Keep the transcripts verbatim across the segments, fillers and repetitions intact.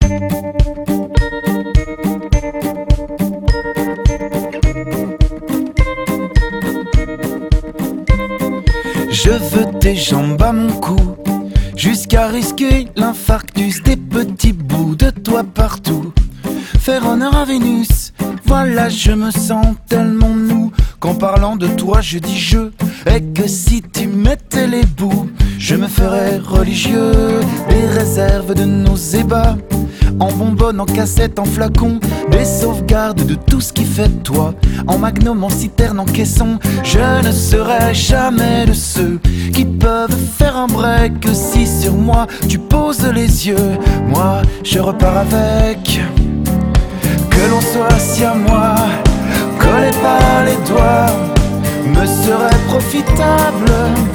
Je veux tes jambes à mon cou, jusqu'à risquer l'infarctus, des petits bouts de toi partout. Faire honneur à Vénus, voilà je me sens tellement nous qu'en parlant de toi je dis je, et que si tu mettais les bouts, je me ferais religieux. Les réserves de nos ébats, en bonbonne, en cassette, en flacon, des sauvegardes de tout ce qui fait de toi, en magnum, en citerne, en caisson. Je ne serai jamais de ceux qui peuvent faire un break si sur moi tu poses les yeux. Moi je repars avec, que l'on soit si à moi, collé par les doigts, me serait profitable,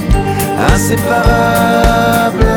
inséparable.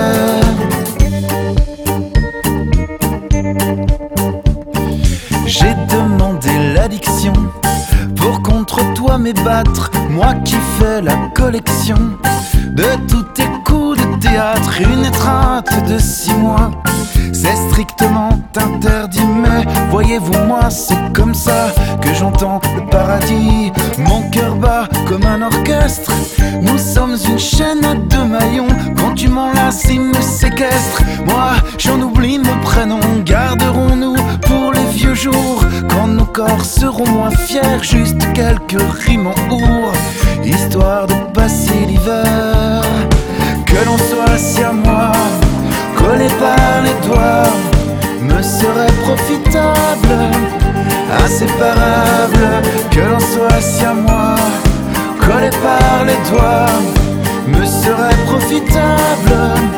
J'ai demandé l'addiction pour contre toi m'ébattre, moi qui fais la collection de tous tes coups de théâtre. Une étreinte de six mois, c'est strictement interdit, mais voyez-vous moi, c'est comme ça que j'entends le paradis. Mon cœur bat comme un orchestre, nous sommes une chaîne à deux maillons. Quand tu m'enlaces, il me séquestre. Moi, j'en oublie mon prénom. Garderons-nous pour les vieux jours, quand nos corps seront moins fiers, juste quelques rimes en our, histoire de passer l'hiver. Que l'on soit assis à moi, collé par les doigts, me serait profitable, inséparable. Que l'on soit assis à moi, collé par les doigts, me serait profitable,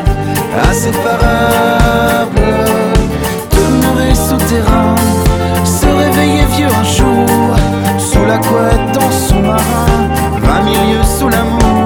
inséparable. Demeurer souterrain, se réveiller vieux un jour, sous la couette en sous-marin, vingt milieux sous l'amour.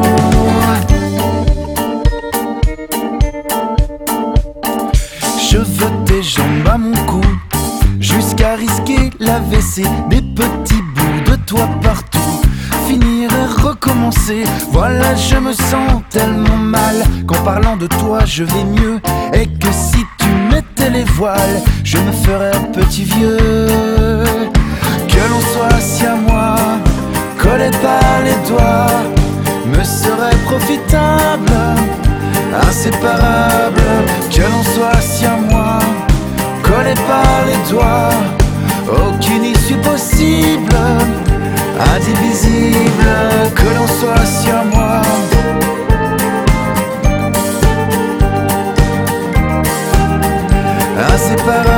Je veux tes jambes à mon cou, jusqu'à risquer l'A V C, des petits bouts de toi partout, finir et recommencer. Voilà je me sens tellement mal qu'en parlant de toi je vais mieux, et que si tu mettais les voiles, je me ferais petit vieux. Que l'on soit assis à moi, collé par les doigts, me serait profitable, inséparable. Que l'on soit assis à moi, collé par les doigts, aucune issue possible, indivisible. Que l'on soit assis à moi, inséparable.